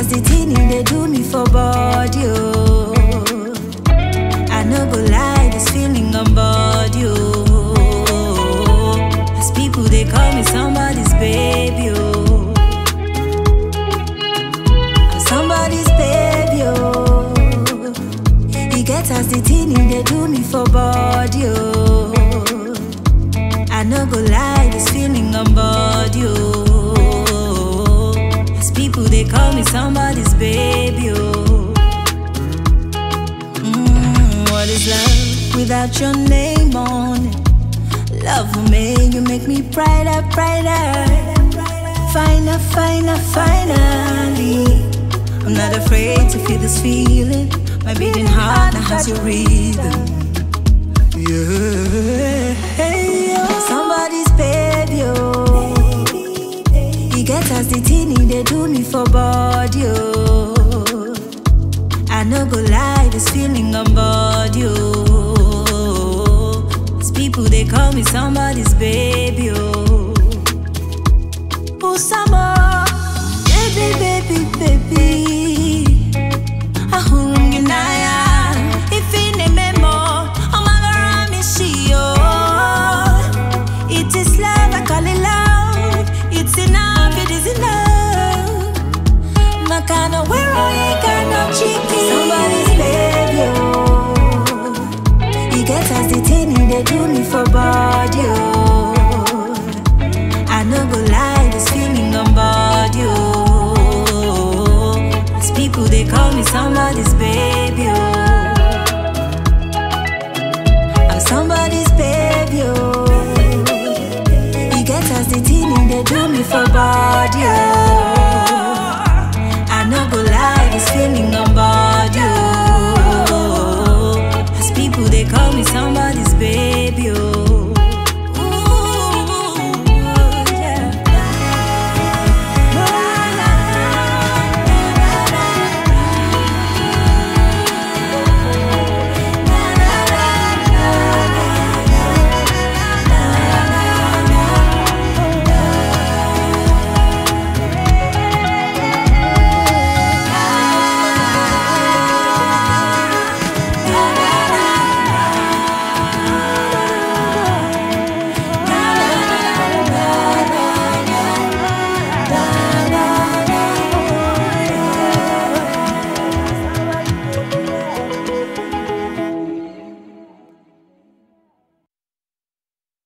as the thing they do me for body, oh. I no go lie, this feeling on body, oh. As people they call me somebody's baby, oh. I'm somebody's baby, oh. He gets as the thing they do me for body, oh. I no go lie, this feeling on body, oh. As people they call me somebody's baby, oh. What is love without your name on it? Love for me, you make me brighter, brighter. Finer, finer, finally. I'm not afraid to feel this feeling. My beating heart now has your rhythm. Yeah. Somebody's baby, oh. He gets as the teeny, they do me for body, oh. I no go lie, this feeling on body, oh. As people they call me somebody's baby, oh. Oh, summer, baby, baby, baby. Ahunginaya, if in a memo, it is love, I call it love. It's enough, it is enough. Makana, where are you? Kind cheeky. Somebody's baby, oh. He gets as the thing they do me for body, oh. I no go lie, this feeling on body, oh. As people they call me somebody's baby, oh. I'm somebody's baby, oh. As the teeny they do me for body, oh. I no go lie, this feeling on body, oh. As people they call me somebody.